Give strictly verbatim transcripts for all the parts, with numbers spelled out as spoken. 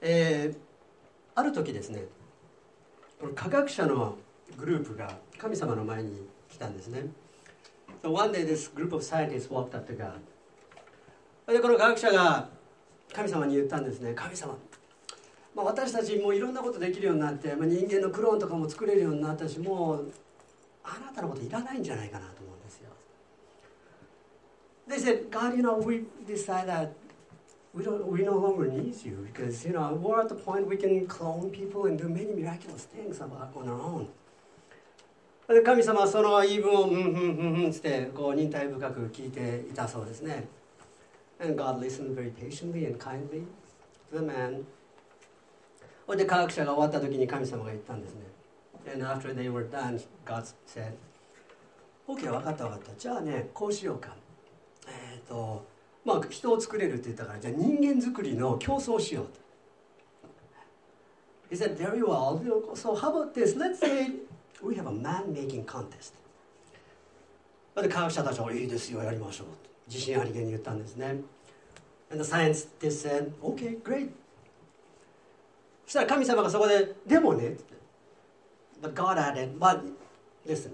えー、ある時ですね、科学者のグループが神様の前に来たんですね。So one day this group of scientists walked up to God. でこの科学者が神様に言ったんですね。神様、まあ、私たちもういろんなことできるようになって、まあ、人間のクローンとかも作れるようになったし、もうあなたのこといらないんじゃないかなと思うんですよ。They said, God, you know, we decide that we don't, we no longer need you because, you know, we're at the point we can clone people and do many miraculous things on our own. で神様はその言い分をうんうんうんうんってこう忍耐深く聞いていたそうですね。And God listened very patiently and kindly to the man. で科学者が終わった時に神様が言ったんですね。And after they were done, God said, OK, 分かった分かった。じゃあね、こうしようか。えっと、まあ人を作れるって言ったから、じゃあ人間作りの競争をしようと。He said, very well. So how about this? Let's say we have a man-making contest. で科学者たちは、いいですよ、やりましょう。自信ありげに言ったんですね。And the scientist said, OK, great. そしたら神様がそこで、でもね、But God added, but listen.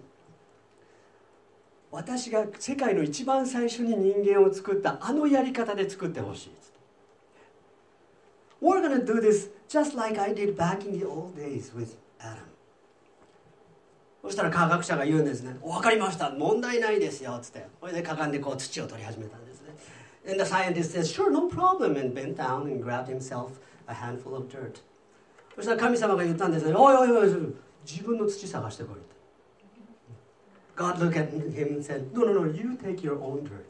私が世界の一番最初に人間を作ったあのやり方で作ってほしい。We're going to do this just like I did back in the old days with Adam. そしたら科学者が言うんですね。分かりました。問題ないですよ。つって。それでかがんでこう土を取り始めたんですね。And the scientist says, sure, no problem. And bent down and grabbed himself a handful of dirt. そしたら神様が言ったんですね。おいおいおい、自分の土探してこい。God looked at him and said, no, no, no, you take your own dirt.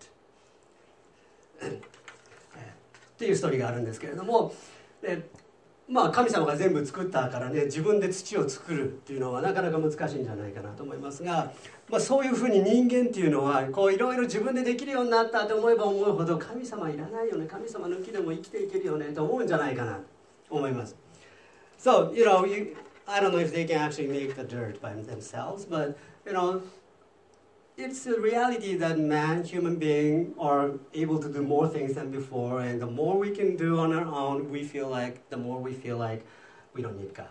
っていうストーリーがあるんですけれども、でまあ神様が全部作ったからね、自分で土を作るっていうのはなかなか難しいんじゃないかなと思いますが、まあ、そういうふうに人間っていうのはこういろいろ自分でできるようになったと思えば思うほど、神様いらないよね、神様抜きでも生きていけるよねと思うんじゃないかなと思います。So, you know, you, I don't know if they can actually make the dirt by themselves, but, you know, it's a reality that man, human being, are able to do more things than before, and the more we can do on our own, we feel like, the more we feel like we don't need God.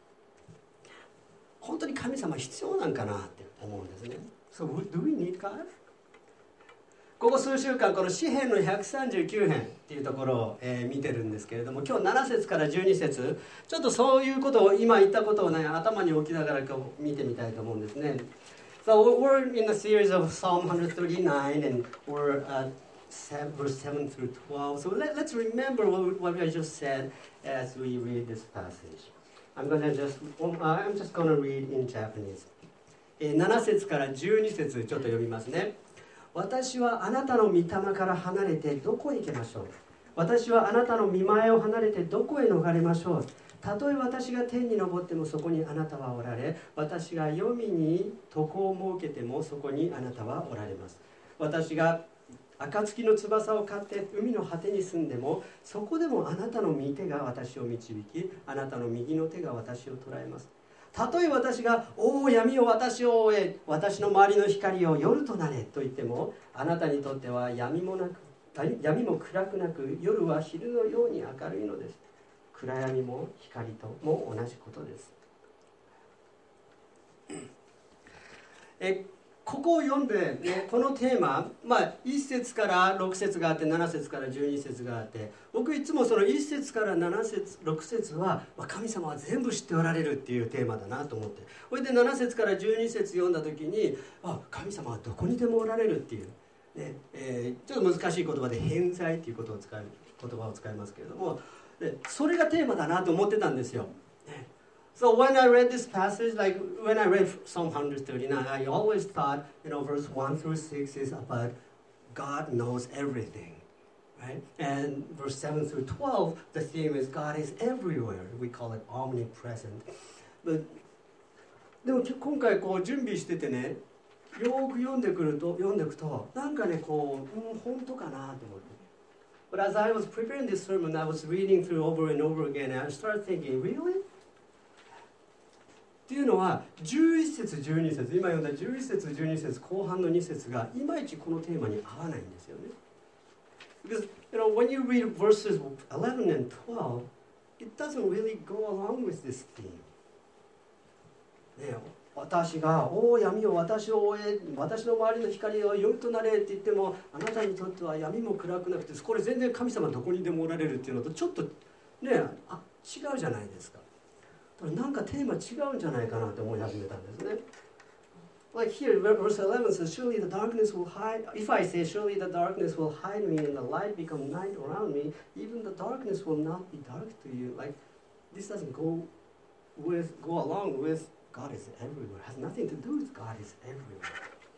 本当に神様必要なんかなって思うんですね。So, do we need God? ここ数週間、この詩編のひゃくさんじゅうきゅう編っていうところを、えー、見てるんですけれども、今日なな節からじゅうに節、ちょっとそういうことを、今言ったことをね、頭に置きながらこう見てみたいと思うんですね。So we're in the series of Psalm one thirty-nine, and we're at verse seven through twelve. So let, let's remember what, what I just said as we read this passage. I'm gonna just, I'm just going to read in Japanese. なな節からじゅうに節ちょっと読みますね。私はあなたの御霊から離れてどこへ行きましょう。私はあなたの御前を離れてどこへ逃れましょう。たとえ私が天に昇ってもそこにあなたはおられ、私が黄泉に床を設けてもそこにあなたはおられます。私が暁の翼を飼って海の果てに住んでも、そこでもあなたの御手が私を導き、あなたの右の手が私を捉えます。たとえ私がおお闇を私を覆え、私の周りの光を夜となれと言っても、あなたにとっては闇もなく闇も暗くなく、夜は昼のように明るいのです。暗闇も光とも同じことです。えここを読んで、ね、このテーマ、まあ、いち節からろく節があって、なな節からじゅうに節があって、僕いつもそのいち節からなな節ろく節は、まあ、神様は全部知っておられるっていうテーマだなと思って、それでなな節からじゅうに節読んだ時に、あ、神様はどこにでもおられるっていう、ねえー、ちょっと難しい言葉で偏在っていうことを使い言葉を使いますけれども、でそれがテーマだなと思ってたんですよ。So when I read this passage, like when I read Psalm one thirty-nine, I always thought, you know, verse one through six is about God knows everything, right? And verse seven through twelve, the theme is God is everywhere. We call it omnipresent. But でも今回こう準備しててね、よく読んでくると読んでいくと、なんかねこう、うん、本当かなと思って。But as I was preparing this sermon, I was reading through over and over again, and I started thinking, really? っていうのはじゅういち節じゅうに節、今読んだじゅういち節じゅうに節後半のに節がいまいちこのテーマに合わないんですよね。Because, you know, when you read verses eleven and twelve, it doesn't really go along with this theme. ね、私が「おお闇を私を追え、私の周りの光を良いとなれ」って言っても、あなたにとっては闇も暗くなくて、これ全然神様どこにでもおられるっていうのとちょっとね、あ、違うじゃないですか。だからなんかテーマ違うんじゃないかなって思い始めたんですね。Like here, verse eleven says, "Surely the darkness will hide. If I say, surely the darkness will hide me, and the light become night around me, even the darkness will not be dark to you." Like this doesn't go with, go along with God is everywhere. It has nothing to do with God is everywhere.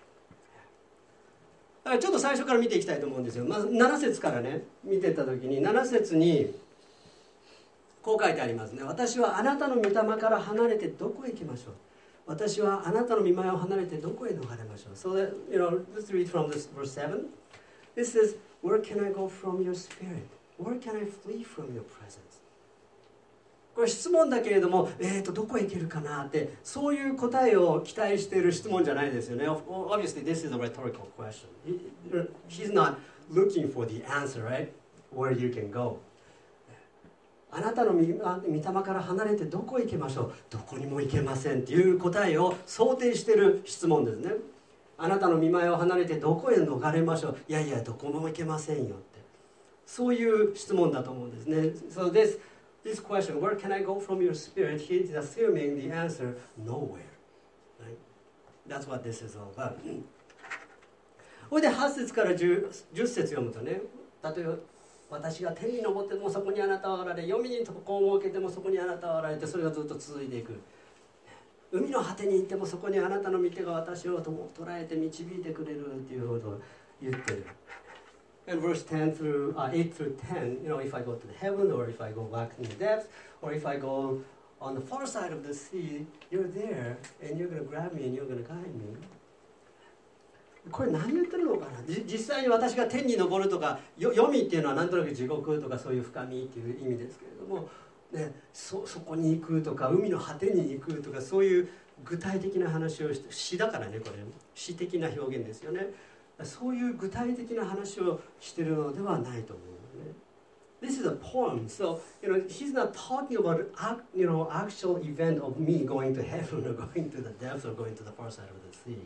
だからちょっと最初から見ていきたいと思うんですよ。まずなな節からね、見ていった時になな節にこう書いてありますね。私はあなたの御霊から離れてどこへ行きましょう。私はあなたの御前を離れてどこへ逃れましょう。So that, you know, let's read from this verse seven. It says, "Where can I go from your spirit? Where can I flee from your presence?" これ質問だけれども、えーとどこへ行けるかなってそういう答えを期待している質問じゃないですよね。Obviously, this is a rhetorical question. He's not looking for the answer, right? Where you can go. あなたの御霊から離れてどこへ行けましょう。どこにも行けませんっていう答えを想定している質問ですね。あなたの御前を離れてどこへ逃れましょう。いやいやどこも行けませんよって、そういう質問だと思うんですね。So this, this question, where can I go from your spirit? He is assuming the answer, nowhere. Right? That's what this is all about. それではち節から 10, 10節読むとね、例えば私が天に昇ってもそこにあなたはおられ、黄泉に床を設けてもそこにあなたはおられて、それがずっと続いていく。海の果てに行ってもそこにあなたの御手が私を捉えて導いてくれるっていうことを言ってる。And verse ten through, uh, eight through ten, you know, if I go to the heaven or if I go back in the depths or if I go on the far side of the sea, you're there and you're going to grab me and you're going to guide me.これ何言ってるのかな。実際に私が天に昇るとか、黄泉っていうのはなんとなく地獄とかそういう深みっていう意味ですけれども、ね、そ, そこに行くとか海の果てに行くとかそういう具体的な話をして詩だからね、これ詩的な表現ですよね。そういう具体的な話をしているのではないと思うね。This is a poem, so you know he's not talking about you know actual event of me going to heaven or going to the depths or going to the far side of the sea.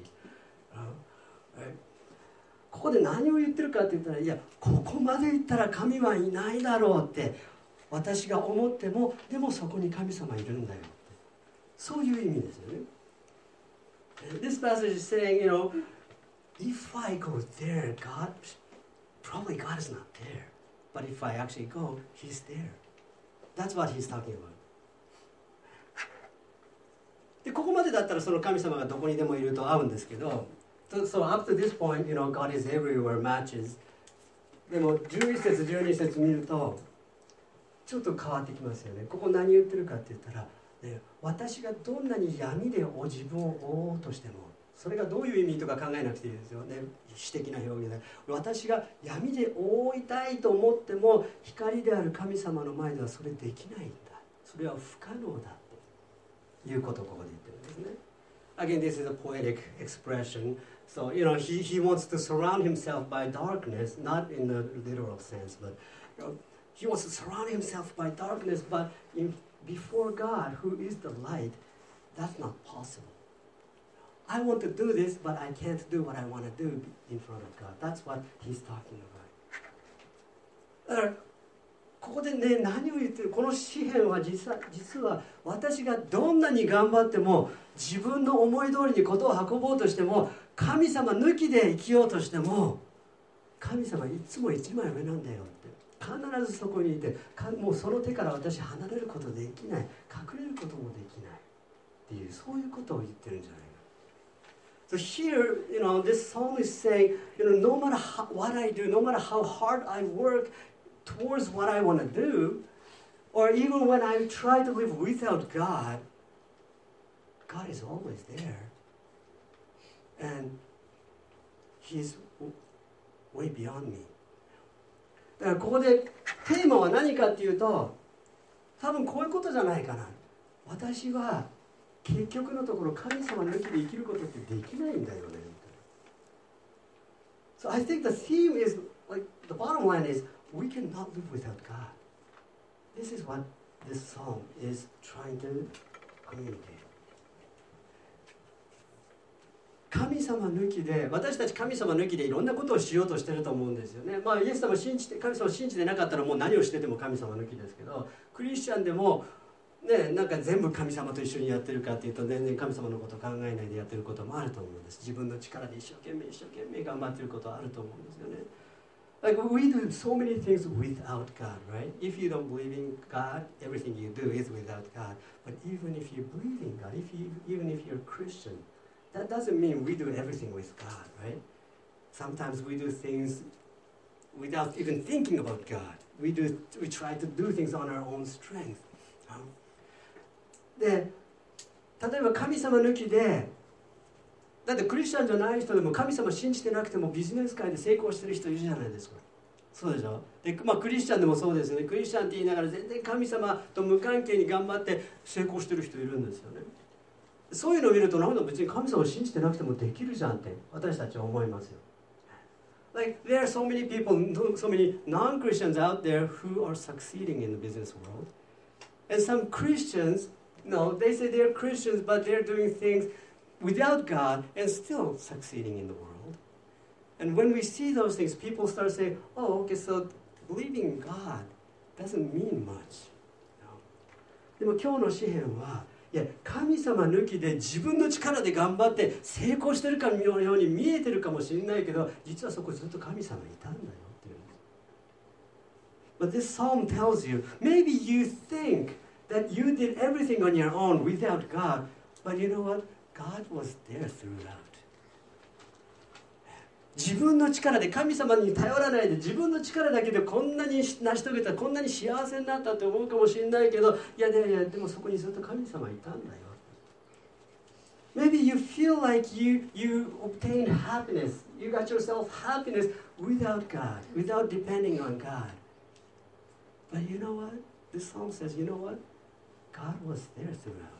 ここで何を言ってるかって言ったら、いやここまで行ったら神はいないだろうって私が思っても、でもそこに神様いるんだよって、そういう意味ですよね。This passage is saying, you know, if I go there, God, probably God is not there. But if I actually go, He's there. That's what He's talking about. でここまでだったらその神様がどこにでもいると合うんですけど、So, so up to this point, you know, God is everywhere matches. でもじゅういち節じゅうに節見るとちょっと変わってきますよね。ここ何言ってるかって言ったら、ね、私がどんなに闇でお自分を覆おうとしても、それがどういう意味とか考えなくていいですよね。詩的な表現で私が闇で覆いたいと思っても光である神様の前ではそれできないんだ。それは不可能だということをここで言ってるんですね。Again, this is a poetic expression. So, you know, he, he wants to surround himself by darkness, not in the literal sense, but you know, he wants to surround himself by darkness, but in, before God, who is the light, that's not possible. I want to do this, but I can't do what I want to do in front of God. That's what he's talking about. だからここでね、何を言ってる、この詩篇は実は、実は私がどんなに頑張っても自分の思い通りにことを運ぼうとしても、神様抜きで生きようとしても神様いつも一枚上なんだよって、必ずそこにいて、もうその手から私離れることできない、隠れることもできないっていう、そういうことを言ってるんじゃないか。So here, you know, this psalm is saying, you know, no matter how, what I do, no matter how hard I work towards what I want to do, or even when I try to live without God, God is always there. And He's way beyond me. だからここでテーマは何かっていうと、多分こういうことじゃないかな。私は結局のところ神様抜きで生きることってできないんだよね。So I think the theme is, like, the bottom line is, we cannot live without God. This is what this psalm is trying to communicate. 神様抜きで、私たち神様抜きでいろんなことをしようとしてると思うんですよね。まあイエス様を信じて、神様を信じてなかったらもう何をしてても神様抜きですけど、クリスチャンでもね、なんか全部神様と一緒にやってるかっていうと全然神様のことを考えないでやってることもあると思うんです。自分の力で一生懸命一生懸命頑張ってることはあると思うんですよね。Like we do so many things without God, right? If you don't believe in God, everything you do is without God. But even if you believe in God, if you, even if you're a Christian, that doesn't mean we do everything with God, right? Sometimes we do things without even thinking about God. We do, we try to do things on our own strength. で、例えば神様抜きで、だってクリスチャンじゃない人でも神様信じてなくてもビジネス界で成功してる人いるじゃないですか。そうでしょ。で、まあ、クリスチャンでもそうですよね。クリスチャンって言いながら全然神様と無関係に頑張って成功してる人いるんですよね。そういうのを見るとなんだ別に神様を信じてなくてもできるじゃんって私たちは思いますよ。Like there are so many people, so many non-Christians out there who are succeeding in the business world. And some Christians, no, they say they're Christians but they're doing things without God and still succeeding in the world. And when we see those things, people start saying, oh, okay, so believing in God doesn't mean much. No. でも今日の詩篇はいや神様抜きで自分の力で頑張って成功してるかのように見えてるかもしれないけど実はそこずっと神様いたんだよっていうんです。But this psalm tells you, maybe you think that you did everything on your own without God, but you know what?God was there throughout. 自分の力で神様に頼らないで自分の力だけでこんなに成し遂げたこんなに幸せになったって思うかもしれないけどいやいやいやでもそこにずっと神様いたんだよ。Maybe you feel like you, you obtained happiness, you got yourself happiness without God, without depending on God. But you know what? This psalm says, you know what? God was there throughout.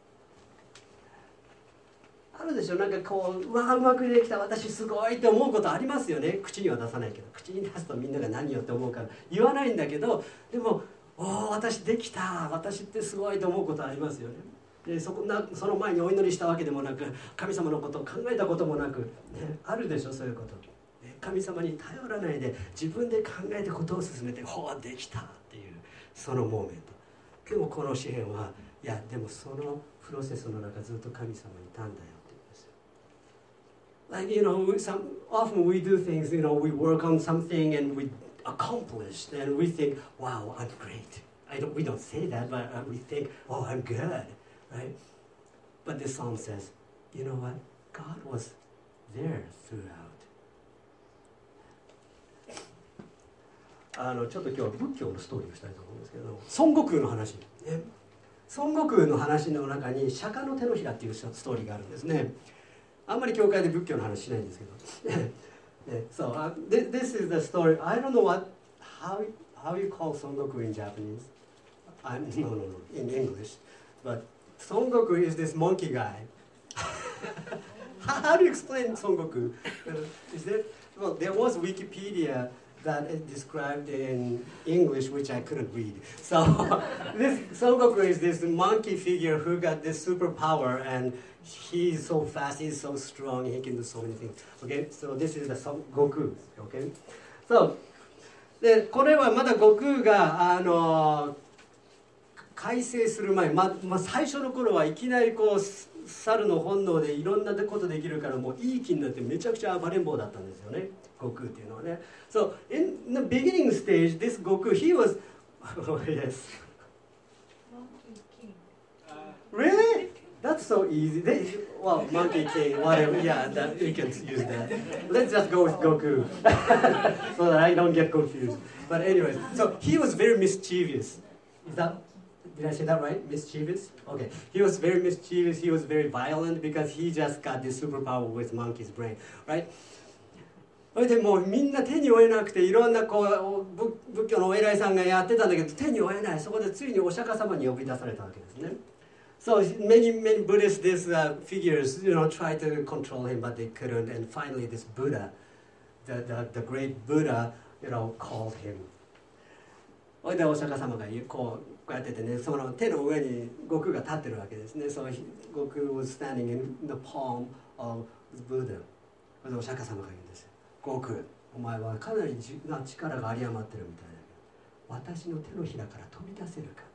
あるでしょ。なんかこううわうまくできた私すごいって思うことありますよね。口には出さないけど口に出すとみんなが何よって思うから言わないんだけどでもおー私できた私ってすごいと思うことありますよね。で そ, こなその前にお祈りしたわけでもなく神様のことを考えたこともなく、ね、あるでしょそういうこと、ね、神様に頼らないで自分で考えてことを進めてほうできたっていうそのモーメント。でもこの詩篇はいやでもそのプロセスの中ずっと神様いたんだよ。Like, you know, some, often we do things, you know, we work on something and we accomplish, and we think, wow, I'm great. I don't, we don't say that, but uh, we think, oh, I'm good, right? But this psalm says, you know what? God was there throughout. あのちょっと今日は仏教のストーリーをしたいと思うんですけど、孫悟空の話、ね、孫悟空の話の中に釈迦の手のひらっていうストーリーがあるんですね。あんまり教会で仏教の話しないんですけどSo uh, this, this is the story. I don't know what how how you call Son Goku in Japanese. I'm, no, no, no, in English. But Son Goku is this monkey guy. how, how do you explain Son Goku? Is there, well, there was Wikipedia that is described in English, which I couldn't read. So this Son Goku is this monkey figure who got this superpower, and he's so fast, he's so strong, he can do so many things. Okay, so this is the Son Goku. Okay, so でこれはまだ悟空があの改正する前、ままあ、最初の頃はいきなりこう猿の本能でいろんなことできるからもういい気になってめちゃくちゃ暴れん坊だったんですよね。悟空っていうのはね。So in the beginning stage, this Goku, he was, oh yes. Monkey King. Really? That's so easy. They, well, Monkey King, whatever. Yeah, that, you can use that. Let's just go with Goku, so that I don't get confused. But anyways, so he was very mischievous. Is that? Did I say that right? Mischievous? Okay. He was very mischievous. He was very violent because he just got this superpower with monkey's brain, right?それでもうみんな手に負えなくていろんなこう仏教のお偉いさんがやってたんだけど手に負えない。そこでついにお釈迦様に呼び出されたわけですね。So many many Buddhists, these uh, figures, you know, tried to control him, but they couldn't. And finally, this Buddha, the the, the great Buddha, you know, called him. それでお釈迦様がこうこうやっててね、その手の上に悟空が立ってるわけですね。その悟空 was standing in the palm of the Buddha。それでお釈迦様が言うんですよ。悟空、お前はかなりな力が有り余ってるみたいだけど、私の手のひらから飛び出せるか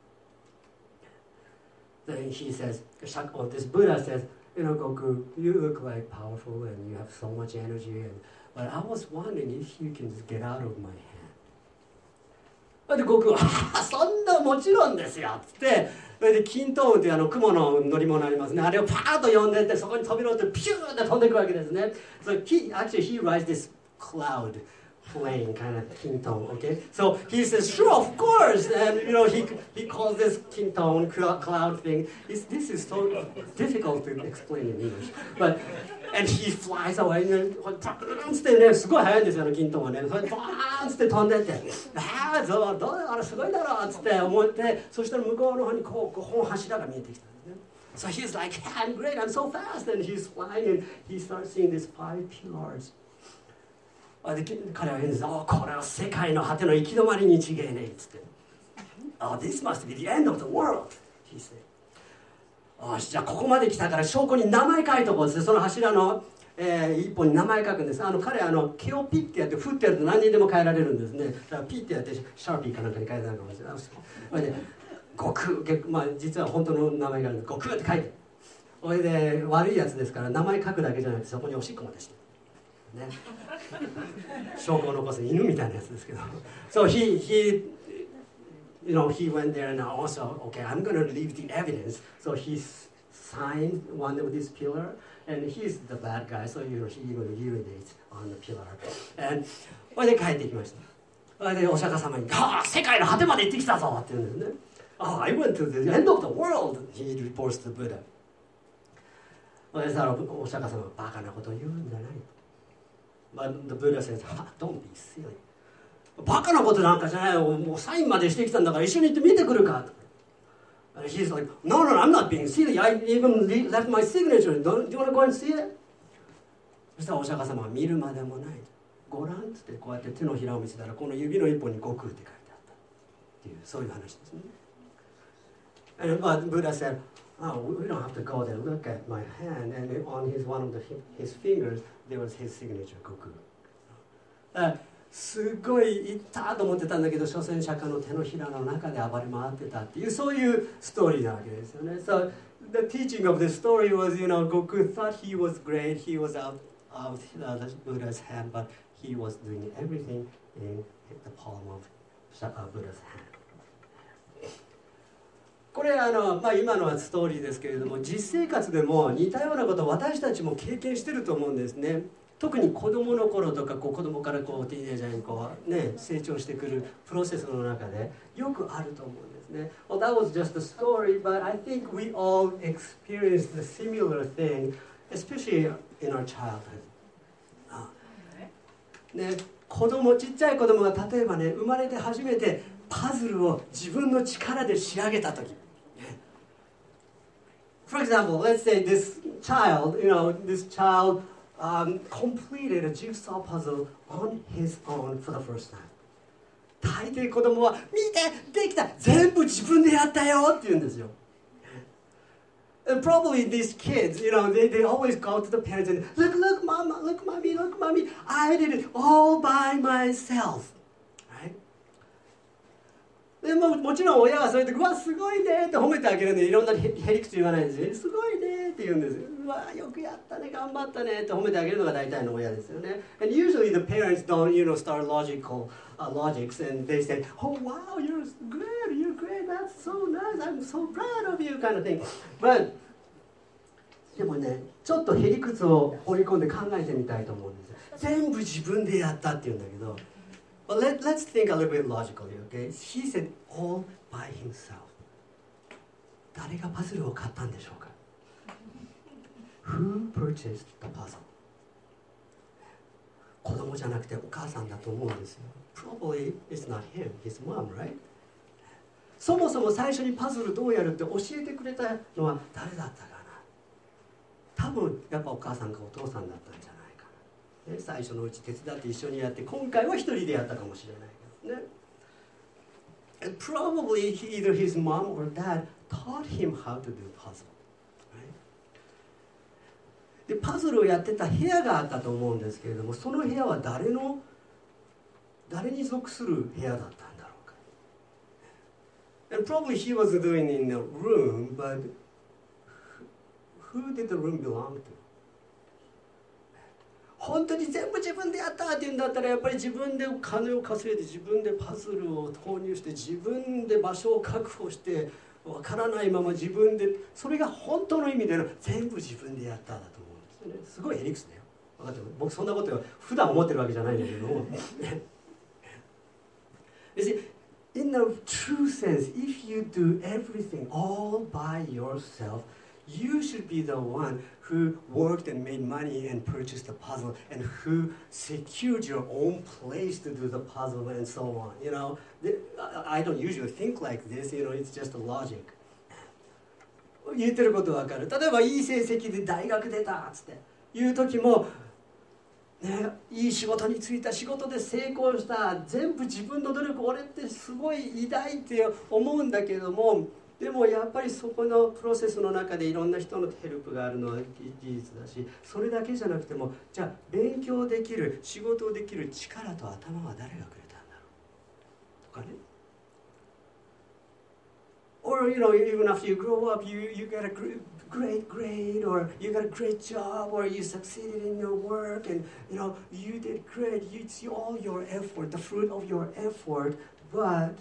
って。Then he says, or this Buddha says, you know, Goku, you look like powerful and you have so much energy, and, but I was wondering if you can just get out of my hand.で悟空は「そんなもちろんですよ」っつって、それで金頭雲というあの雲の乗り物ありますね、あれをパーッと呼んでって、そこに飛び乗ってピューって飛んでいくわけですね。So he actually he rides this cloud plane kind of Kintone, okay? So he says, sure, of course, and you know he he calls this Kintone cloud thing. It's, this is so difficult to explain in English, but and he flies away. パーンってね、すごい速いんですよ、キントンはね。それバーンって飛んでって、ああ、どうどうあれすごいだろうっつって思って、そしたら向こうの方にこうこう柱が見えてきたんですね。So he's like, I'm great, I'm so fast, and he's flying, and he starts seeing these five pillars.で彼は言うんです。おこれは世界の果ての行き止まりに違えねえっつって。Oh, this must be the end of the world, he said. よし、じゃあここまで来たから証拠に名前書いとこうっつって、その柱の、えー、一本に名前書くんです。あの彼はあの毛をピッてやって振ってやると何人でも変えられるんですね。だからピッてやってシャーピーかなんかに変えたのかもしれない。それで悟空、まあ実は本当の名前があるんで悟空って書いて。それで悪いやつですから名前書くだけじゃなくてそこにおしっこまでして。ね、証拠を残す犬みたいなやつですけど。So he, he, you know, he went there and also, okay, I'm going to leave the evidence. So he signed one of this pillar, and he's the bad guy, so you know, he even urinates on the pillar. And それで帰ってきました。それでお釈迦様に、はあ、世界の果てまで行ってきたぞって言うんですね。Oh, I went to the end of the world, he reports to Buddha. それでさ、お釈迦様はバカなことを言うんじゃない。But the Buddha says, don't be silly. バカなことなんかじゃないよ。もうサインまでしてきたんだから一緒に行って見てくるか。And he's like, no, no, no, I'm not being silly. I even left my signature. Don't, do you want to go and see it? そしたらお釈迦様は見るまでもない。ご覧っつってこうやって手のひらを見せたらこの指の一本に悟空って書いてあったっていうそういう話ですね。And but Buddha said, oh, we don't have to go there. Look at my hand, and on his one of the, his fingers there was his signature, Goku. すごい行ったと思ってたんだけど、所詮釈迦の手のひらの中で暴れ回ってたっていうそういうストーリーなわけですよね。So the teaching of the story was, you know, Goku thought he was great. He was out of the Buddha's hand, but he was doing everything in the palm of Buddha's hand.これあの、まあ、今のはストーリーですけれども実生活でも似たようなことを私たちも経験してると思うんですね。特に子どもの頃とかこう子どもからこうティーンエイジャーにこう、ね、成長してくるプロセスの中でよくあると思うんですね。Well, that was just a story, but I think we all experienced the similar thing, especially in our childhood. ね、子供ちっちゃい子供が例えばね生まれて初めてパズルを自分の力で仕上げた時。For example, let's say this child, you know, this child um, completed a jigsaw puzzle on his own for the first time. 大抵子供は見てできた全部自分でやったよって言うんですよ。And probably these kids, you know, they, they always go to the parents and look, look, mama, look, mommy, look, mommy, I did it all by myself. でも, もちろん親はそれで「うわすごいね」って褒めてあげるんでいろんなへりくつ言わないんですよ。すごいねって言うんですよ。うわよくやったね頑張ったねって褒めてあげるのが大体の親ですよね。And usually the parents don't, you know, start logical uh, logics and they say, oh wow, you're great, you're great, that's so nice, I'm so proud of you kind of thing. But でもねちょっとへりくつを放り込んで考えてみたいと思うんですよ。全部自分でやったって言うんだけど。But let, let's think a little bit logically, okay? He said all by himself. 誰がパズルを買ったんでしょうか Who purchased the puzzle? 子供じゃなくてお母さんだと思うんですよ。Probably it's not him, his mom, right? そもそも最初にパズルどうやるって教えてくれたのは誰だったかな多分やっぱお母さんかお父さんだったんじゃない最初のうち手伝って一緒にやって今回は一人でやったかもしれないけどね。 And probably he, either his mom or dad taught him how to do puzzle. Right? でパズルをやってた部屋があったと思うんですけれども、その部屋は誰の誰に属する部屋だったんだろうか。And probably he was doing in a room, but who did the room belong to? 本当に全部自分でやったって言うんだったら、やっぱり自分で金を稼いで自分でパズルを投入して自分で場所を確保してわからないまま自分で、それが本当の意味での全部自分でやったんだと思うんですよね。すごいエリクスだよ。分かってる？僕そんなことを普段思ってるわけじゃないんだけどもYou see, in a true sense, if you do everything all by yourself, you should be the one who worked and made money and purchased the puzzle and who secured your own place to do the puzzle and so on. You know, I don't usually think like this, you know, it's just a logic. 言ってることわかる。例えばいい成績で大学出たっつって言う時も、ね、いい仕事に就いた、仕事で成功した、全部自分の努力、俺ってすごい偉大って思うんだけども、でもやっぱりそこのプロセスの中でいろんな人のヘルプがあるのは事実だし、それだけじゃなくても、じゃあ勉強できる、仕事をできる力と頭は誰がくれたんだろうとかね。Or, you know, even after you grow up, you, you get a great grade, or you got a great job, or you succeeded in your work, and, you know, you did great. You see all your effort, the fruit of your effort, but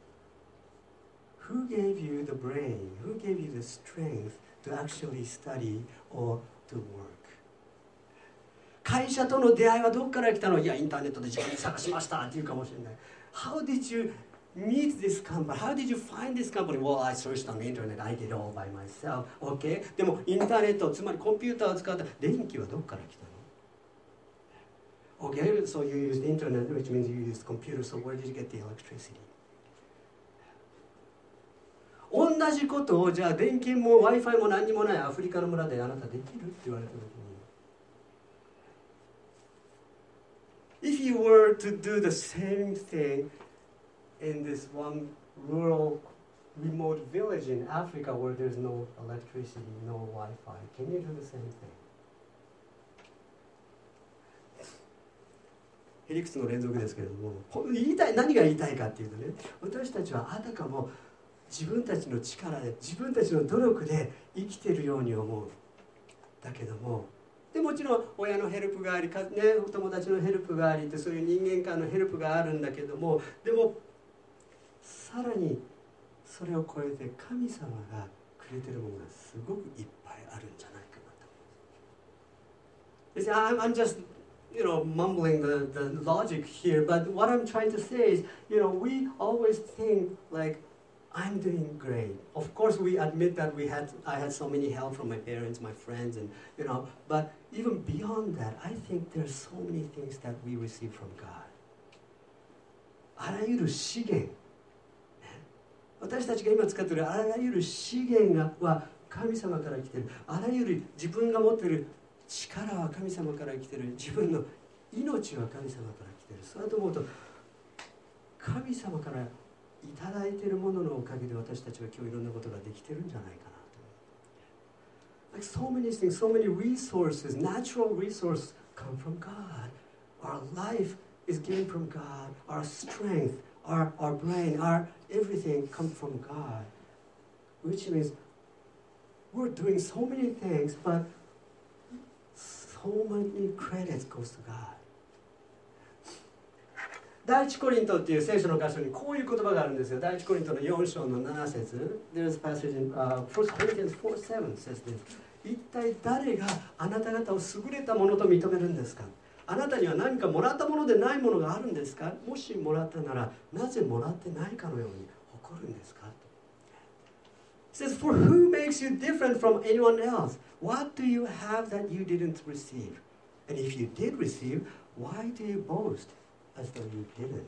who gave you the brain? Who gave you the strength to actually study or to work? 会社との出会いはどこから来たの？いや、インターネットで自分で探しましたって言うかもしれない。How did you meet this company? How did you find this company? Well, I searched on the internet. I did it all by myself. Okay? でもインターネット、つまりコンピューターを使った電気はどこから来たの？ Okay, so you used the internet, which means you used computer. So where did you get the electricity? 同じことをじゃあ電気も Wi-Fi も何にもないアフリカの村であなたできるって言われた時に、 If you were to do the same thing in this one rural remote village in Africa where there's no electricity, no Wi-Fi, can you do the same thing? へりくつの連続ですけれども、言いたい、何が言いたいかっていうとね、私たちはあたかも自分たちの力で、自分たちの努力で生きているように思う。だけども、でもちろん親のヘルプがあり、ね、お友達のヘルプがありって、そういう人間間のヘルプがあるんだけども、でもさらにそれを超えて神様がくれてるものがすごくいっぱいあるんじゃないかなと思います。I'm just, you know, mumbling the, the logic here, but what I'm trying to say is, you know, we always think like, I'm doing great. Of course, we admit that we had, I had so many help from my parents, my friends, and, you know, but even beyond that, I think there's so many things that we receive from God. あらゆる資源、私たちが今使っているあらゆる資源がは神様から来ている。あらゆる自分が持っている力は神様から来ている。自分の命は神様から来ている。そうだと思うと、神様からいただいているもののおかげで私たちは今日いろんなことができてるんじゃないかなと。Like so many things, so many resources, natural resources come from God. Our life is given from God. Our strength, our, our brain, our everything comes from God. Which means we're doing so many things, but so many credits goes to God. 第一コリントっていう聖書の箇所にこういう言葉があるんですよ。第一コリントのよん章のなな節。There's a passage in、uh, First Corinthians four seven says this. 一体誰があなた方を優れたものと認めるんですか？あなたには何かもらったものでないものがあるんですか？もしもらったならなぜもらってないかのように誇るんですか？ It says, For who makes you different from anyone else? What do you have that you didn't receive? And if you did receive, why do you boast?As though you didn't.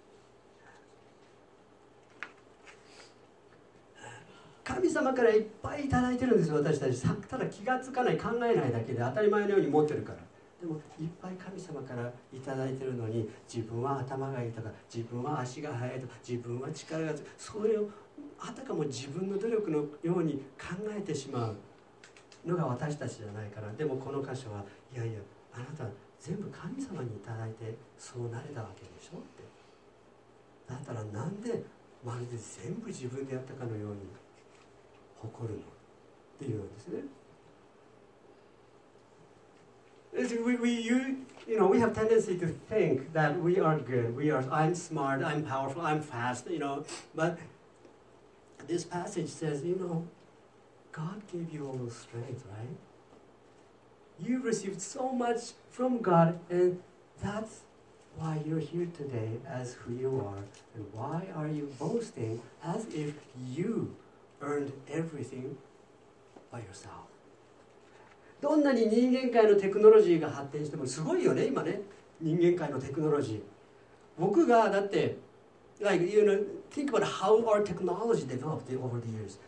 神様からいっぱいいただいてるんですよ、私たち。ただ気がつかない、考えないだけで当たり前のように持ってるから。 でもいっぱい神様からいただいてるのに、自分は頭がいいとか、自分は足が速いとか、自分は力が強い、それをあたかも自分の努力のように考えてしまうのが私たちじゃないかな。でもこの箇所は、いやいや、あなた全部神様にいただいてそうなれたわけでしょって。だったらなんでまるで全部自分でやったかのように誇るのっていうんですね。We, we, you, you know, we have tendency to think that we are good. We are. I'm smart. I'm powerful. I'm fast. You know, but this passage says, you know, God gave you all those strength, right? You received so much from God, and that's why you're here today as who you are. And why are you boasting as if you earned everything by yourself? どんなに人間界のテクノロジーが発展しても、すごいよね今ね、人間界のテクノロジー。僕がだって like you know think about how our technology developed over the years.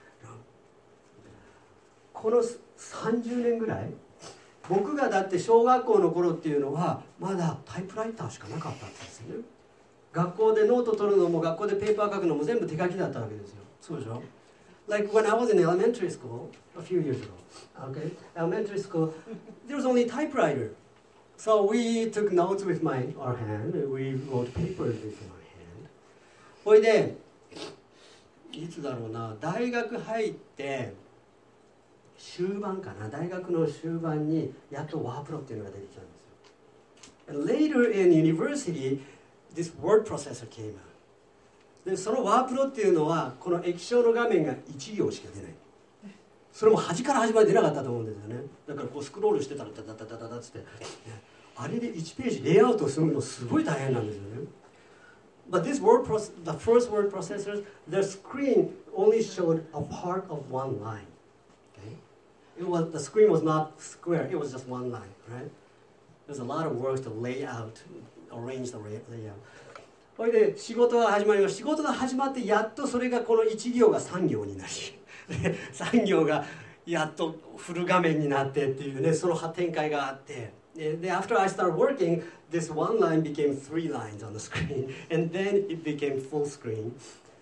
このさんじゅうねんぐらい、僕がだって小学校の頃っていうのはまだタイプライターしかなかったんですよね。学校でノート取るのも学校でペーパー書くのも全部手書きだったわけですよ。そうでしょ。Like when I was in elementary school a few years ago, okay, elementary school, there was only typewriter. So we took notes with my our hand, we wrote papers with our hand. ほいで、いつだろうな、大学入って終盤かな、大学の終盤にやっとワープロっていうのが出てきたんですよ。And later in university, this word processor came out. でそのワープロっていうのはこの液晶の画面がいち行しか出ない。それも端から端まで出なかったと思うんですよね。だからこうスクロールしてたらダダダダダダッつって、あれでいちページレイアウトするのすごい大変なんですよね。But this word process, the first word processors, the screen only showed a part of one line. Okay? It was, the screen was not square, it was just one line, right? There's a lot of work to lay out, arrange the layout. それで仕事が始まります。仕事が始まってやっとそれがこのいち行がさん行になり、さん行がやっとフル画面になってっていうね、その展開があって、で after I started working, this one line became three lines on the screen, and then it became full screen.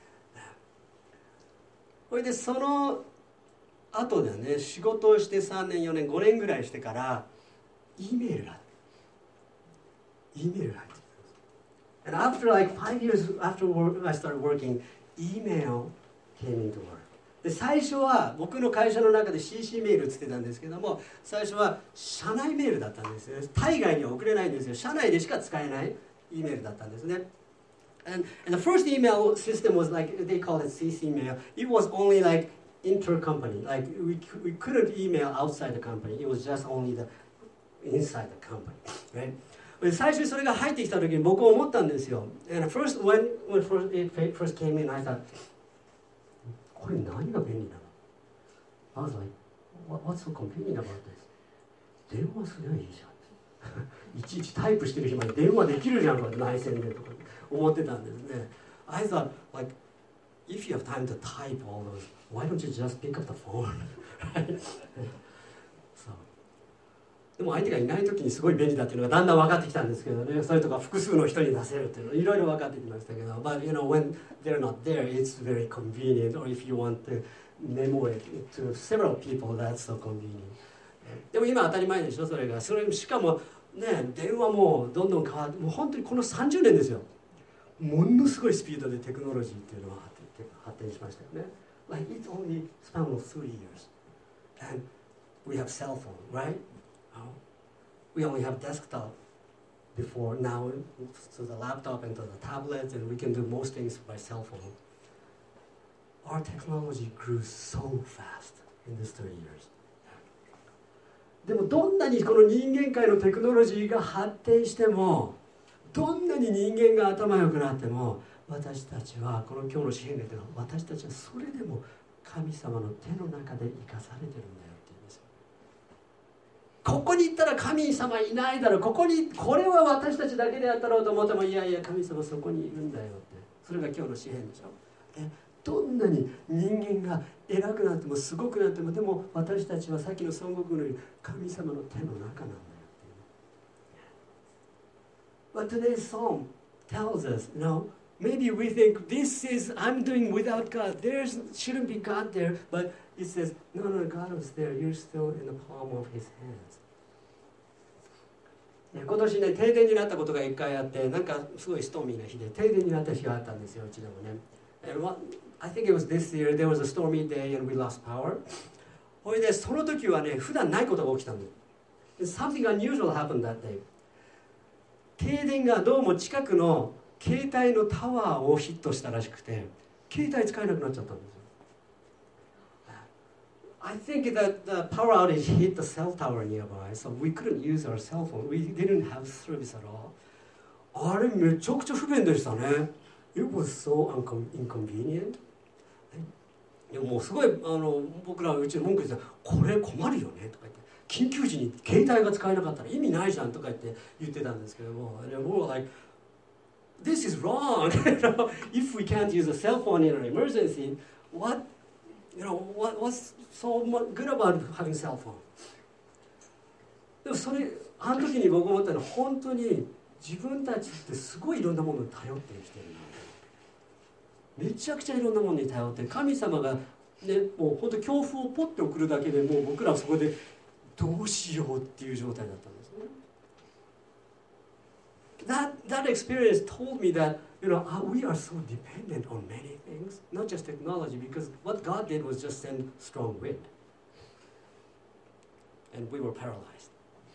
それでその後でね、仕事をしてさんねんよねんごねんぐらいしてから E メールが E メールが入ってきた。And after like five years after work, I started working, email came into work. で最初は僕の会社の中で シーシー メールって言ってたんですけども、最初は社内メールだったんですよ。対外には送れないんですよ。社内でしか使えない E メールだったんですね。And, and the first email system was like, they called it シーシー mail. It was only like inter-company. Like we, we couldn't email outside the company. It was just only the inside the company, right?最初にそれが入ってきた時に僕は思ったんですよ。And first, when, when first, it first came in, I thought, これ何が便利なの I was like, what's so convenient about this? 電話すればいいじゃん。いちいちタイプしてる暇に電話できるじゃん、内線でとか思ってたんですね。I thought, like, if you have time to type all those, why don't you just pick up the phone? Right? So, でも相手がいない時にすごい便利だっていうのがだんだん分かってきたんですけどね。それとか複数の人に出せるっていうのいろいろ分かってきましたけど、But you know, when they're not there, it's very convenient. Or if you want to memo it to several people, that's so convenient. でも今当たり前でしょ、それが。それしかもね、電話もどんどん変わって、もう本当にこのさんじゅうねんですよ。ものすごいスピードでテクノロジーっていうのは発展しましたよね。Like it's only span of three years, and we have cell phone, right?We only have desktop before now, to the laptop and to the tablets, and we can do most things by cell phone. Our technology grew so fast in these thirty years. でもどんなにこの人間界のテクノロジーが発展しても、どんなに人間が頭良くなっても、私たちはこの今日の詩篇では私たちはそれでも神様の手の中で生かされてるんだよ。ここに行ったら神様いないだろう、ここにこれは私たちだけであったろうと思っても、いやいや神様そこにいるんだよって、それが今日の詩篇でしょ。でどんなに人間が偉くなってもすごくなっても、でも私たちはさっきの孫悟空のように神様の手の中なんだよっていう。 But today's psalm tells us, you know, maybe we think this is I'm doing without God. There shouldn't be God there, but it says, no, no, God was there. You're still in the palm of His hands. 今年ね、停電になったことが一回あって、なんかすごいストーミーな日で停電になった日があったんですよ、うちでもね。And what, I think it was this year, there was a stormy day and we lost power. ほいで、その時はね、普段ないことが起きたんです。Something unusual happened that day. 停電がどうも近くの携帯のタワーをヒットしたらしくて、携帯使えなくなっちゃったんですよ。I think that the power outage hit the cell tower nearby, so we couldn't use our cell phone. We didn't have service at all. あれめちゃくちゃ不便でしたね。It was so inconvenient. でももうすごいあの僕らうちの文句でこれ困るよねとか言って緊急時に携帯が使えなかったら意味ないじゃんとか言って言ってたんですけども、and we were like, this is wrong. If we can't use a cell phone in an emergency, what, you know, what, what's so good about having cell phone? でもそれあの時に僕思ったのは本当に自分たちってすごいいろんなものに頼って生きてるな。めちゃくちゃいろんなものに頼って神様がねもう本当恐怖をポッて送るだけでもう僕らはそこでどうしようっていう状態だったんですね。That, that experience told me that, you know, we are so dependent on many things, not just technology, because what God did was just send strong wind. And we were paralyzed.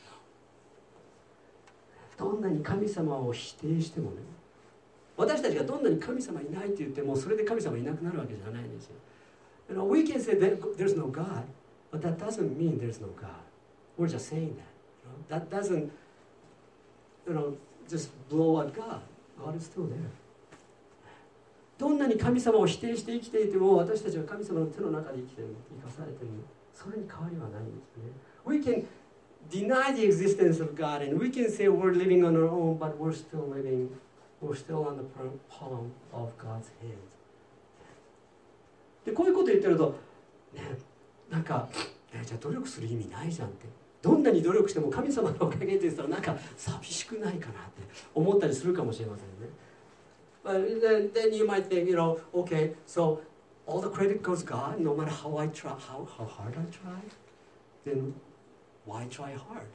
どんなに神様を否定してもね、私たちがどんなに神様いないって言ってもそれで神様いなくなるわけじゃないんですよ。You know, we can say that there's no God, but that doesn't mean there's no God. We're just saying that. You know? That doesn't, you know, just blow at God. God is still there. どんなに神様を否定して生きていても私たちは神様の手の中で生きてる、生かされてる、それに変わりはないんですね。We can deny the existence of God and we can say we're living on our own, but we're still living, we're still on the palm of God's hands. でこういうこと言ってると、ね、なんか、えじゃあ努力する意味ないじゃんって。どんなに努力しても神様のおかげって言ったらなんか寂しくないかなって思ったりするかもしれませんね。But then, then you might think, you know, okay, so all the credit goes God, no matter how I try, how, how hard I try, then why try hard?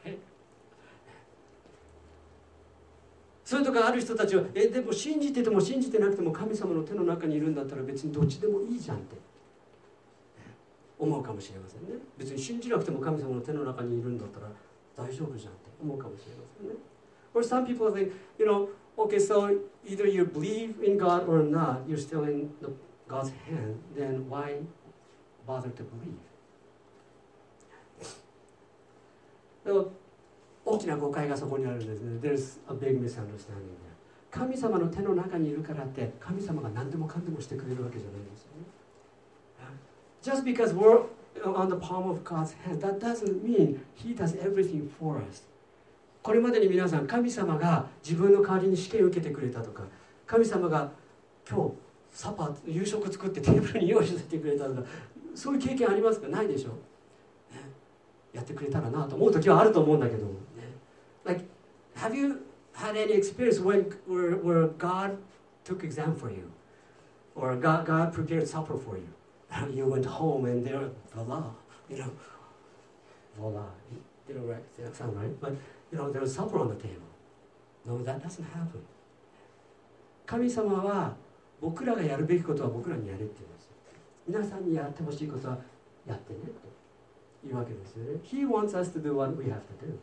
そういうとこある人たちは、え、でも信じてても信じてなくても神様の手の中にいるんだったら別にどっちでもいいじゃんって思うかもしれませんね。別に信じなくても神様の手の中にいるんだったら大丈夫じゃんって思うかもしれませんね。Or some people think, you know, okay, so either you believe in God or not, you're still in the, God's hand, then why bother to believe? 大きな誤解がそこにあるんですね。There's a big misunderstanding there. 神様の手の中にいるからって神様が何でもかんでもしてくれるわけじゃないんですよね。Just because we're on the palm of God's hand, that doesn't mean He does everything for us. これまでに皆さん、神様が自分の代わりに試験を受けてくれたとか、神様が今日サパ夕食作ってテーブルに用意させてくれたとか、そういう経験ありますか？ないでしょ、ね、やってくれたらなと思う時はあると思うんだけど、ね、Like, have you had any experience when where, where God took exam for you, or God, God prepared supper for you? You went home and there, voila, you know, voila, you know, right? That sound right? But you know, there was supper on the table. No, that doesn't happen. 神様は僕らがやるべきことは僕らにやれって言うんです。皆さんにやってほしいことはやってねって言うわけですよね。He wants us to do what we have to do.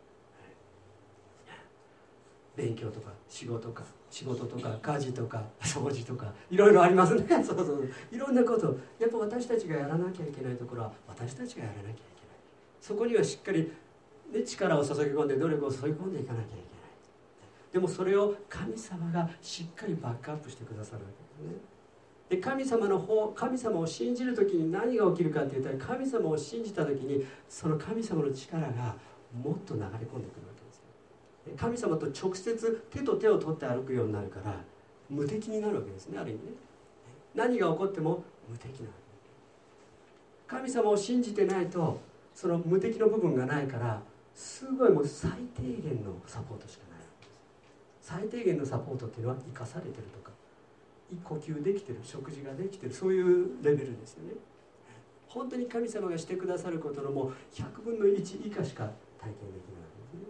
勉強とか仕事とか仕事とか家事とか掃除とかいろいろありますね。そうそう、いろんなことやっぱ私たちがやらなきゃいけないところは私たちがやらなきゃいけない。そこにはしっかり、ね、力を注ぎ込んで努力を注ぎ込んでいかなきゃいけない。でもそれを神様がしっかりバックアップしてくださるわけですね。で神様の方、神様を信じるときに何が起きるかって言ったら、神様を信じたときにその神様の力がもっと流れ込んでくるわけですよ。神様と直接手と手を取って歩くようになるから無敵になるわけですね。ある意味ね、何が起こっても無敵なわけ。神様を信じてないとその無敵の部分がないから、すごいもう最低限のサポートしかないわけです。 最低限のサポートっていうのは生かされてるとか、呼吸できてる、食事ができてる、そういうレベルですよね。本当に神様がしてくださることのもうひゃくぶんのいち以下しか体験できない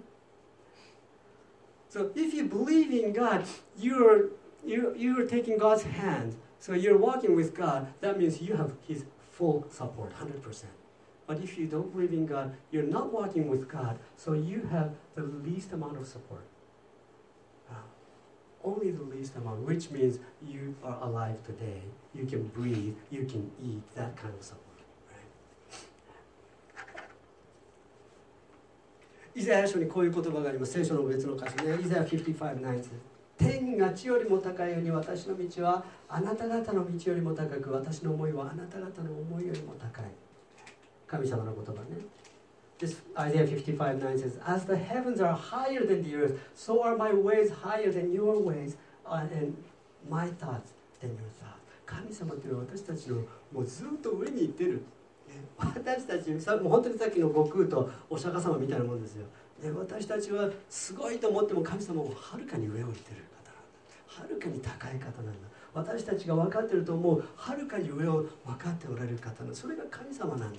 わけですね。So if you believe in God, you're, you're, you're taking God's hand. So you're walking with God. That means you have His full support, one hundred percent. But if you don't believe in God, you're not walking with God. So you have the least amount of support. Uh, only the least amount, which means you are alive today. You can breathe. You can eat. That kind of support.イザヤ書にこういう言葉があります。聖書の別の箇所ね。イザヤごじゅうご、ナイン。天が地よりも高いように私の道はあなた方の道よりも高く、私の思いはあなた方の思いよりも高い。神様の言葉ね。This Isaiahごじゅうご、ナイン says, As the heavens are higher than the earth, so are my ways higher than your ways, and my thoughts than your thoughts. 神様というのは私たちのもうずっと上に行ってる。私たちもう本当にさっきの悟空とお釈迦様みたいなもんですよ。で私たちはすごいと思っても神様もはるかに上を行ってる方なんだ。はるかに高い方なんだ。私たちが分かってると思うはるかに上を分かっておられる方なんだ。それが神様なんだよって。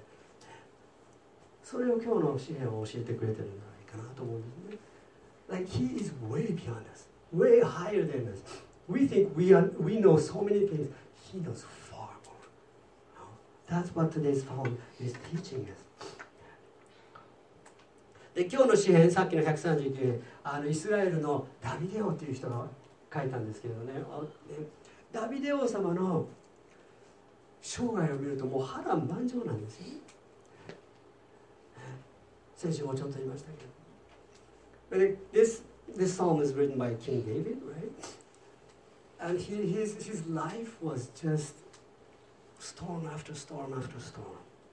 それを今日の詩篇を教えてくれてるんじゃないかなと思うんですね。Like He is way beyond us, way higher than us. We think we are, we know so many things. He knows That's what today's psalm is teaching us. で今日の詩篇、さっきのひゃくさんじゅうきゅう編、あのイスラエルのダビデ王という人が書いたんですけれどね、ダビデ王様の生涯を見るともう波乱万丈なんですよね。先週もちょっと言いましたけど。This, this psalm is written by King David, right? And he, his, his life was just storm after storm after storm.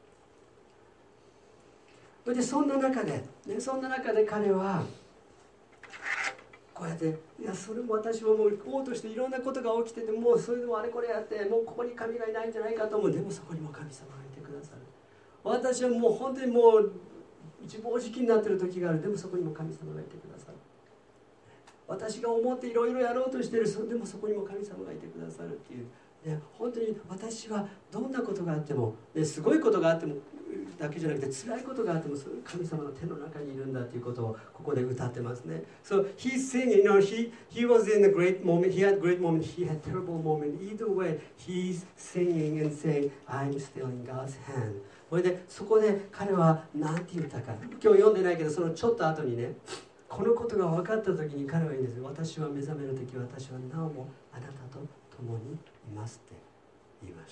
でそんな中で、ね、そんな中で彼はこうやっていやそれも私はもう王としていろんなことが起きててもうそれでもあれこれやってもうここに神がいないんじゃないかと思う。でもそこにも神様がいてくださる。私はもう本当にもう自暴自棄になっている時がある。でもそこにも神様がいてくださる。私が思っていろいろやろうとしている。でもそこにも神様がいてくださるっていう。ね、本当に私はどんなことがあっても、ね、すごいことがあってもだけじゃなくて辛いことがあってもそれ神様の手の中にいるんだということをここで歌ってますね。So he's singing, you know, he, he was in a great moment, he had great moment, he had terrible moment. Either way, he's singing and saying, I'm still in God's hand. それでそこで彼は何て言ったか、今日読んでないけどそのちょっと後にね、このことが分かった時に彼は言うんです。私は目覚める時、私はなおもあなたと共にいますって言いました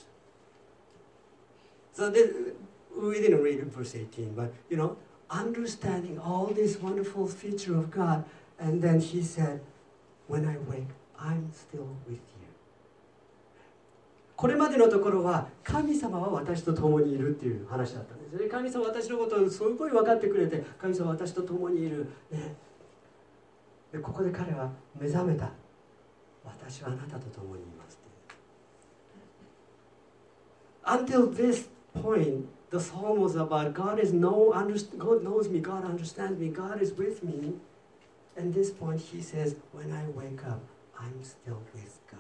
。So this, we didn't read verse eighteen, but you know, understanding all this wonderful feature of God, and then he said, "When I wake, I'm still with you." これまでのところは神様は私と共にいるっていう話だったんですよね。神様は私のことをすごい分かってくれて、神様は私と共にいる、ね、でここで彼は目覚めた。私はあなたと共にいます。Until this point, the psalm was about God is no, God knows me, God understands me, God is with me. And this point he says, when I wake up, I'm still with God.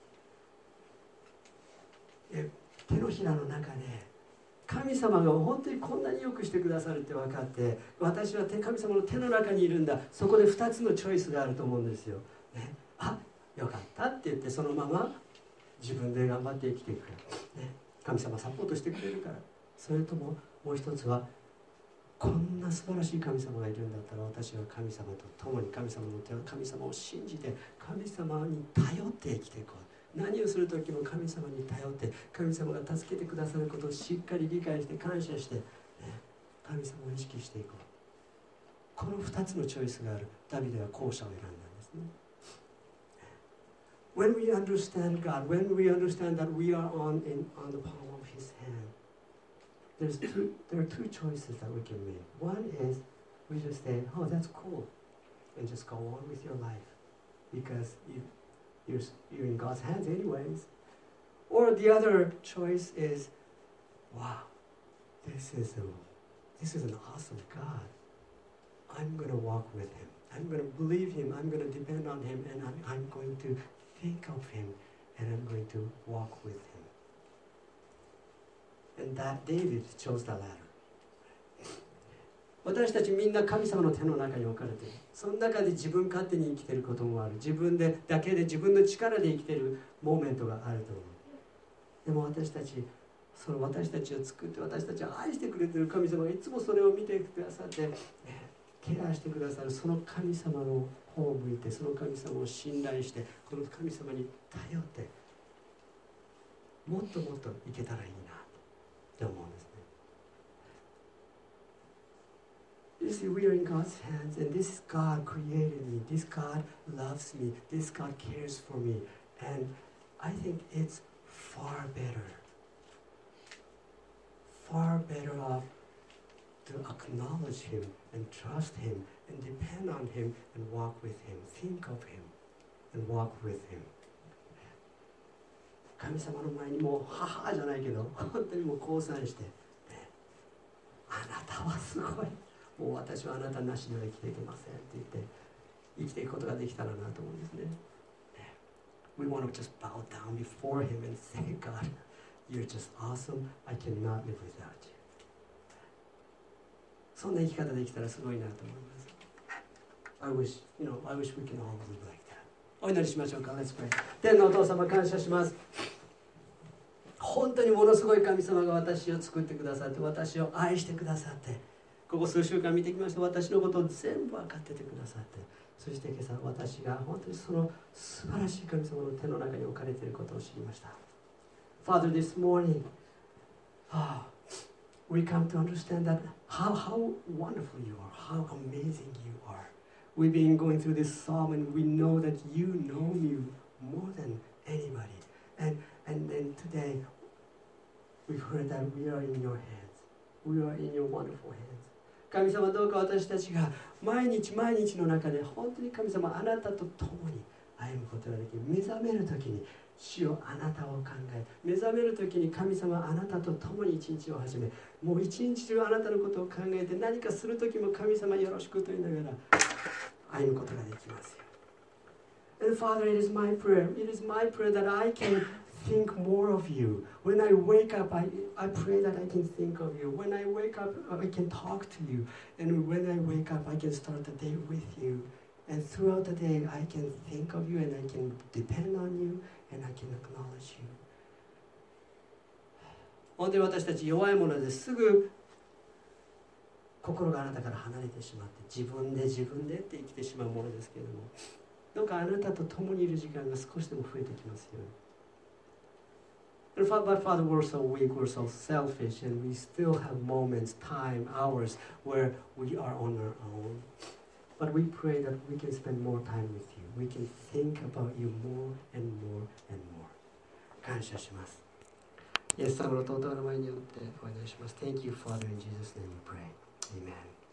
手のひらの中で神様が本当にこんなによくしてくださるって分かって、私は神様の手の中にいるんだ。そこでふたつのチョイスがあると思うんですよ。ね、あ、よかったって言ってそのまま自分で頑張って生きていく、ね、神様サポートしてくれるから。それとももう一つは、こんな素晴らしい神様がいるんだったら私は神様と共に神様の手を神様を信じて神様に頼って生きていこう。何をする時も神様に頼って神様が助けてくださることをしっかり理解して感謝して、ね、神様を意識していこう。このふたつのチョイスがある。ダビデは後者を選んだんですね。When we understand God, when we understand that we are on, in, on the palm of His hand, there's two, there are two choices that we can make. One is we just say, oh, that's cool, and just go on with your life because you, you're, you're in God's hands anyways. Or the other choice is, wow, this is, a, this is an awesome God. I'm going to walk with Him. I'm going to believe him, I'm going to depend on him, and I'm, I'm going to think of him, and I'm going to walk with him. And that David chose the latter. 私たちみんな神様の手の中に置かれている。その中で自分勝手に生きていることもある。自分でだけで自分の力で生きているモーメントがあると思う。でも私たち、その私たちを作って私たちを愛してくれている神様がいつもそれを見てくださって、ケアしてくださるその神様の方を向いて、その神様を信頼して、この神様に頼って、もっともっといけたらいいなって思うんですね。You see, we are in God's hands, and this God created me. This God loves me. This God cares for me. And I think it's far better, far better off to acknowledge Him and trust Him and depend on Him and walk with Him. Think of Him and walk with Him. 神様の前にもう母じゃないけど、本当にもう降参して、ね、あなたはすごい。もう私はあなたなしでは生きていけませんって言って生きていくことができたらなと思うんですね。We want to just bow down before Him and say, God, you're just awesome. I cannot live without you. そんな生き方できたらすごいなと思います。I wish, you know, I wish we can all live like that. お祈りしましょうか。Let's pray. 天のお父様感謝します。本当にものすごい神様が私を作ってくださって私を愛してくださってここ数週間見てきました私のことを全部分かっててくださってそして今朝私が本当にその素晴らしい神様の手の中に置かれていることを知りました。 Father, this morning、oh, we come to understand that how, how wonderful you are, how amazing you are. We've been going through this psalm and we know that you know me more than anybody. And, and then today we've heard that we are in your hands. We are in your wonderful hands. 神様どうか私たちが毎日毎日の中で本当に神様あなたと共に歩むことができる。目覚めるときに主よあなたを考え目覚めるときに神様あなたと共に一日を始めもう一日中あなたのことを考えて何かするときも神様よろしくと言いながら歩むことができますよ。 And Father, it is my prayer. It is my prayer that I can think more of you. When I wake up, I, I pray that I can think of you. When I wake up, I can talk to you. And when I wake up, I can start the day with you. And throughout the day, I can think of you and I can depend on you and I can acknowledge you. 本当に私たち弱いものですぐ心があなたから離れてしまって自分で自分でって生きてしまうものですけれどもどうかあなたと共にいる時間が少しでも増えてきますように。But Father, we're so weak, we're so selfish, and we still have moments, time, hours where we are on our own. But we pray that we can spend more time with you. We can think about you more and more and more. 感謝します。イエス様の尊い名前によってお願いします。Thank you, Father, in Jesus' name we pray. Amen.